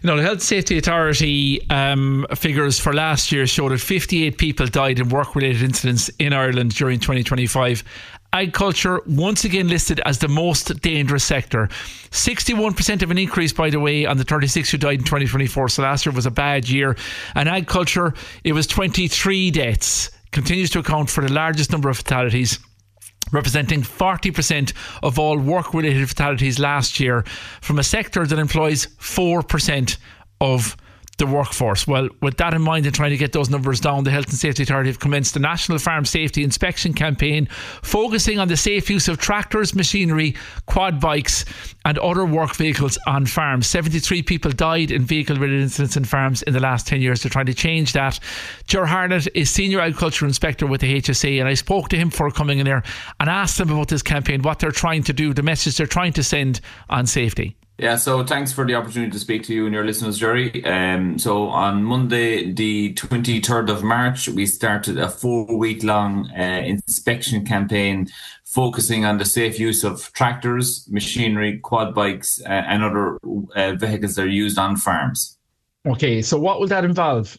The Health Safety Authority figures for last year showed that 58 people died in work-related incidents in Ireland during 2025. Agriculture once again listed as the most dangerous sector. 61% of an increase, by the way, on the 36 who died in 2024. So last year was a bad year. And agriculture, it was 23 deaths. Continues to account for the largest number of fatalities, representing 40% of all work-related fatalities last year, from a sector that employs 4% of the workforce. Well, with that in mind and trying to get those numbers down, the Health and Safety Authority have commenced the National Farm Safety Inspection Campaign, focusing on the safe use of tractors, machinery, quad bikes and other work vehicles on farms. 73 people died in vehicle-related incidents in farms in the last 10 years. They're trying to change that. Ger Harnett is Senior Agriculture Inspector with the HSA, and I spoke to him before coming in there and asked him about this campaign, what they're trying to do, the message they're trying to send on safety. Yeah, so thanks for the opportunity to speak to you and your listeners, Jerry. So on Monday, the 23rd of March, we started a 4-week-long inspection campaign focusing on the safe use of tractors, machinery, quad bikes and other vehicles that are used on farms. Okay, so what will that involve?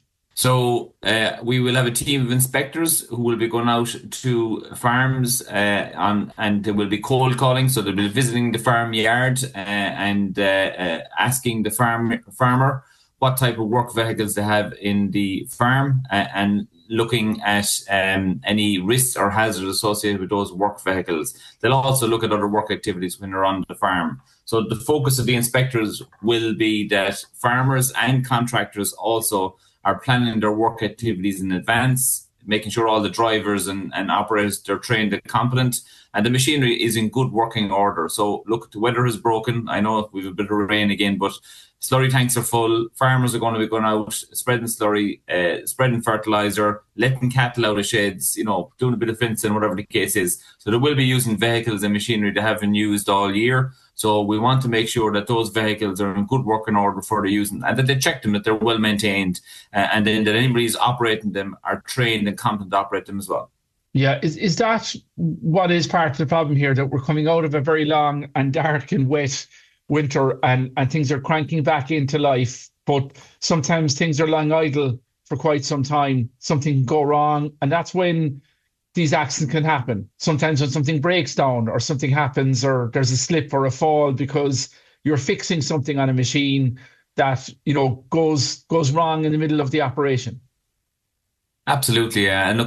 So we will have a team of inspectors who will be going out to farms and they will be cold calling. So they'll be visiting the farm yard and asking the farmer what type of work vehicles they have in the farm and looking at any risks or hazards associated with those work vehicles. They'll also look at other work activities when they're on the farm. So the focus of the inspectors will be that farmers and contractors also are planning their work activities in advance, making sure all the drivers and operators, they're trained and competent, and the machinery is in good working order. So look, the weather is broken. I know we've a bit of rain again, but slurry tanks are full. Farmers are going to be going out, spreading slurry, spreading fertilizer, letting cattle out of sheds, doing a bit of fencing, whatever the case is. So they will be using vehicles and machinery they haven't used all year. So we want to make sure that those vehicles are in good working order before they're using, and that they check them, that they're well maintained, and then that anybody who's operating them are trained and competent to operate them as well. Yeah, is that what is part of the problem here, that we're coming out of a very long and dark and wet winter and things are cranking back into life, but sometimes things are lying idle for quite some time, something can go wrong, and that's when these accidents can happen. Sometimes when something breaks down or something happens or there's a slip or a fall because you're fixing something on a machine that, goes wrong in the middle of the operation. Absolutely, yeah. And look,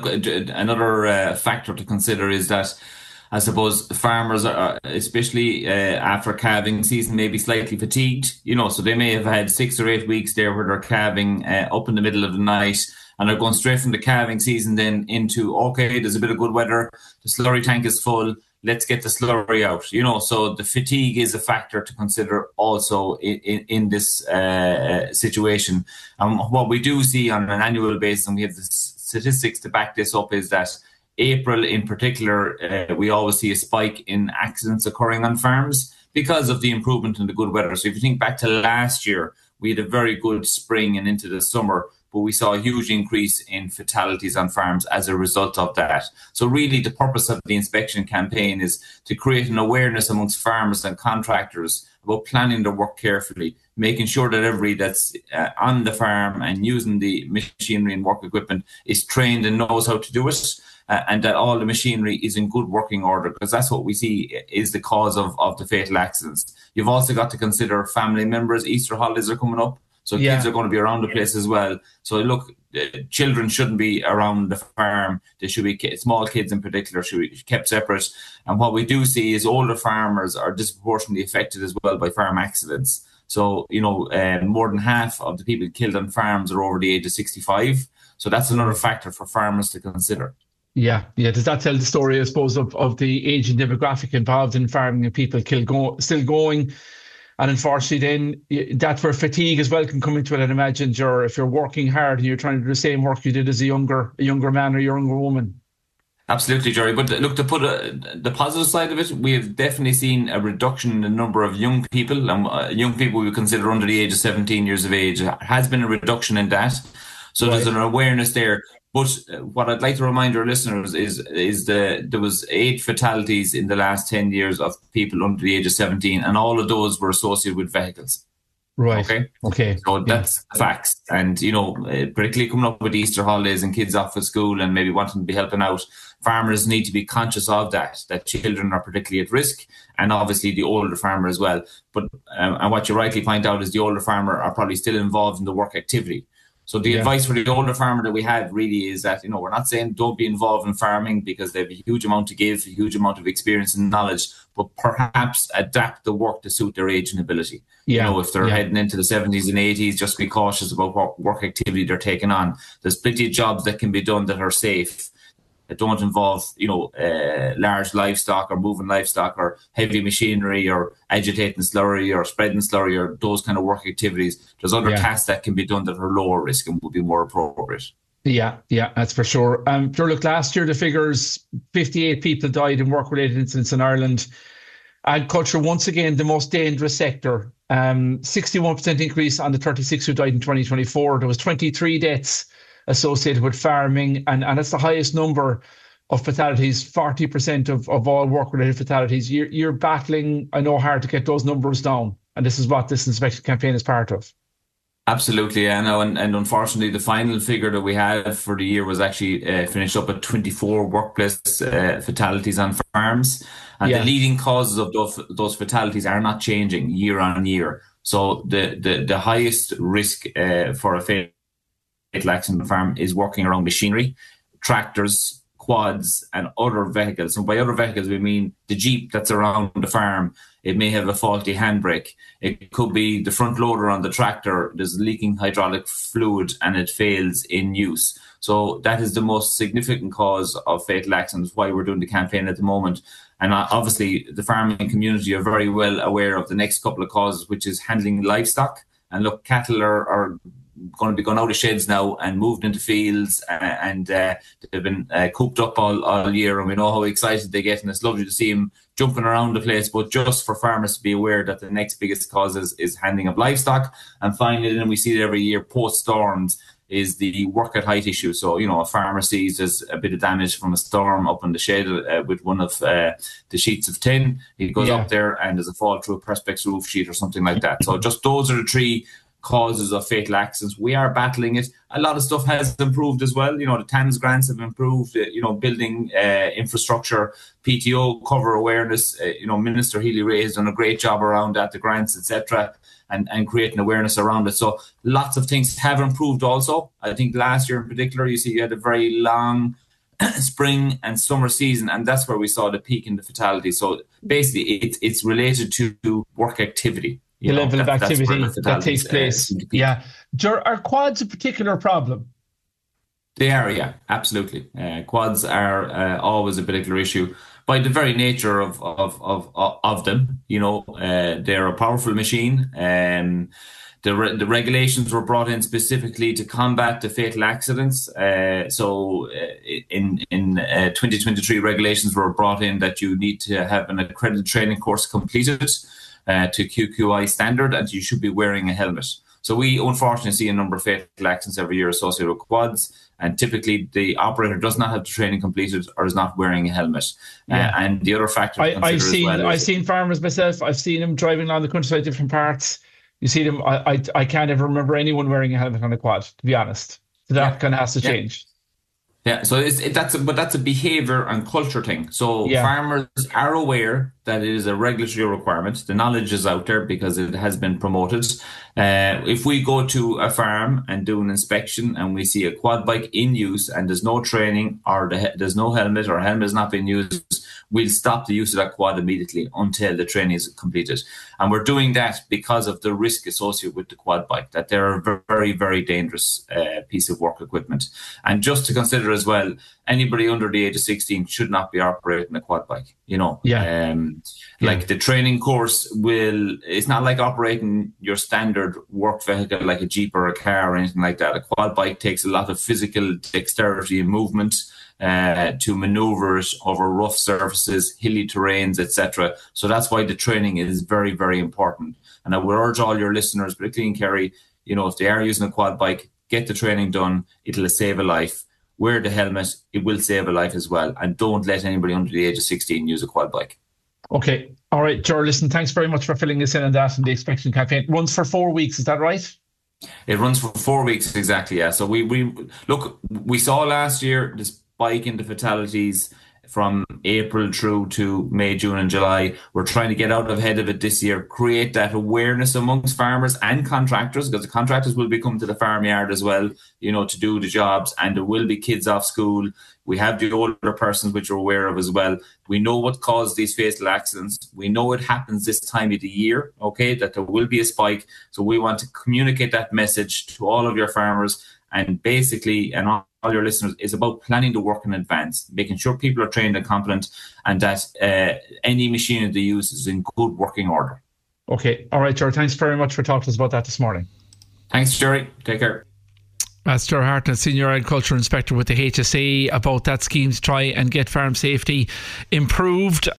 another factor to consider is that I suppose farmers are, especially after calving season, may be slightly fatigued, so they may have had 6 or 8 weeks there where they're calving up in the middle of the night, and they're going straight from the calving season then into, okay, there's a bit of good weather, the slurry tank is full, let's get the slurry out. So the fatigue is a factor to consider also in this situation. And what we do see on an annual basis, and we have the statistics to back this up, is that April in particular, we always see a spike in accidents occurring on farms because of the improvement in the good weather. So if you think back to last year, we had a very good spring and into the summer, but we saw a huge increase in fatalities on farms as a result of that. So really the purpose of the inspection campaign is to create an awareness amongst farmers and contractors about planning their work carefully, making sure that everybody that's on the farm and using the machinery and work equipment is trained and knows how to do it, and that all the machinery is in good working order, because that's what we see is the cause of the fatal accidents. You've also got to consider family members. Easter holidays are coming up. So kids are going to be around the place as well. So look, children shouldn't be around the farm. They should be, small kids in particular, should be kept separate. And what we do see is older farmers are disproportionately affected as well by farm accidents. So, more than half of the people killed on farms are over the age of 65. So that's another factor for farmers to consider. Yeah. Does that tell the story, I suppose, of the aging demographic involved in farming and people still going? And unfortunately then that's where fatigue as well can come into it. And imagine if you're working hard and you're trying to do the same work you did as a younger man or younger woman. Absolutely, Jerry. But look, to put the positive side of it, we have definitely seen a reduction in the number of young people, and young people we consider under the age of 17 years of age. There has been a reduction in that. So There's an awareness there. But what I'd like to remind our listeners is there was 8 fatalities in the last 10 years of people under the age of 17, and all of those were associated with vehicles. Right. Okay. Okay. So Yeah. that's the facts. And, particularly coming up with Easter holidays and kids off at school and maybe wanting to be helping out, farmers need to be conscious of that children are particularly at risk, and obviously the older farmer as well. But and what you rightly point out is the older farmer are probably still involved in the work activity. So the Yeah. advice for the older farmer that we have really is that, we're not saying don't be involved in farming because they have a huge amount to give, a huge amount of experience and knowledge, but perhaps adapt the work to suit their age and ability. Yeah. If they're heading into the 70s and 80s, just be cautious about what work activity they're taking on. There's plenty of jobs that can be done that are safe, that don't involve, large livestock or moving livestock or heavy machinery or agitating slurry or spreading slurry or those kind of work activities. There's other tasks that can be done that are lower risk and would be more appropriate. Yeah, that's for sure. Sure, look, last year the figures, 58 people died in work-related incidents in Ireland. Agriculture, once again, the most dangerous sector. 61% increase on the 36 who died in 2024. There was 23 deaths associated with farming, and that's the highest number of fatalities, 40% of all work-related fatalities. You're battling, I know, hard to get those numbers down, and this is what this inspection campaign is part of. Absolutely, yeah. No, and unfortunately, the final figure that we had for the year was actually finished up at 24 workplace fatalities on farms. And the leading causes of those fatalities are not changing year on year. So the highest risk for a fatal accident on the farm is working around machinery, tractors, quads, and other vehicles. And by other vehicles, we mean the Jeep that's around the farm. It may have a faulty handbrake. It could be the front loader on the tractor. There's leaking hydraulic fluid and it fails in use. So that is the most significant cause of fatal accidents, why we're doing the campaign at the moment. And obviously, the farming community are very well aware of the next couple of causes, which is handling livestock. And look, cattle are going to be going out of sheds now and moved into fields, and they've been cooped up all year, and we know how excited they get, and it's lovely to see them jumping around the place. But just for farmers to be aware that the next biggest cause is handling of livestock. And finally, and we see it every year post storms, is the work at height issue. So, a farmer sees there's a bit of damage from a storm up in the shed with one of the sheets of tin. He goes up there and there's a fall through a Perspex roof sheet or something like that. So just those are the three causes of fatal accidents. We are battling it. A lot of stuff has improved as well. The TANS grants have improved, building infrastructure, PTO cover awareness. Minister Healy-Rae has done a great job around that, the grants, etc., and creating awareness around it. So lots of things have improved also. I think last year in particular, you had a very long spring and summer season, and that's where we saw the peak in the fatality. So basically, it's related to work activity. The level of activity that takes place. Are quads a particular problem? They are, yeah, absolutely. Quads are always a particular issue by the very nature of them. They're a powerful machine. The regulations were brought in specifically to combat the fatal accidents. So in 2023, regulations were brought in that you need to have an accredited training course completed to QQI standard, and you should be wearing a helmet. So we unfortunately see a number of fatal accidents every year associated with quads, and typically the operator does not have the training completed or is not wearing a helmet. And the other factor I've seen farmers myself. I've seen them driving along the countryside, different parts. You see them. I can't ever remember anyone wearing a helmet on a quad, to be honest. So that kind of has to change. Yeah, so that's a behaviour and culture thing. So farmers are aware that it is a regulatory requirement. The knowledge is out there because it has been promoted. If we go to a farm and do an inspection and we see a quad bike in use and there's no training or there's no helmet or a helmet is not being used, we'll stop the use of that quad immediately until the training is completed. And we're doing that because of the risk associated with the quad bike, that they're a very, very dangerous piece of work equipment. And just to consider as well, anybody under the age of 16 should not be operating a quad bike, Like the training course it's not like operating your standard work vehicle like a Jeep or a car or anything like that. A quad bike takes a lot of physical dexterity and movement to maneuver it over rough surfaces, hilly terrains, etc. So that's why the training is very, very important. And I would urge all your listeners, particularly in Kerry, if they are using a quad bike, get the training done. It'll save a life. Wear the helmet. It will save a life as well. And don't let anybody under the age of 16 use a quad bike. Okay. All right, Ger, listen, thanks very much for filling us in on that and the inspection campaign. Runs for 4 weeks, is that right? It runs for 4 weeks exactly. Yeah. So we look. We saw last year the spike in the fatalities from April through to May, June, and July. We're trying to get out ahead of it this year, create that awareness amongst farmers and contractors, because the contractors will be coming to the farmyard as well, to do the jobs, and there will be kids off school. We have the older persons which we're aware of as well. We know what caused these fatal accidents. We know it happens this time of the year, okay, that there will be a spike. So we want to communicate that message to all of your farmers, and basically, and all your listeners, is about planning the work in advance, making sure people are trained and competent, and that any machinery they use is in good working order. Okay. All right, Ger. Thanks very much for talking to us about that this morning. Thanks, Jerry. Take care. That's Ger Hartnett, Senior Agriculture Inspector with the HSE, about that scheme to try and get farm safety improved.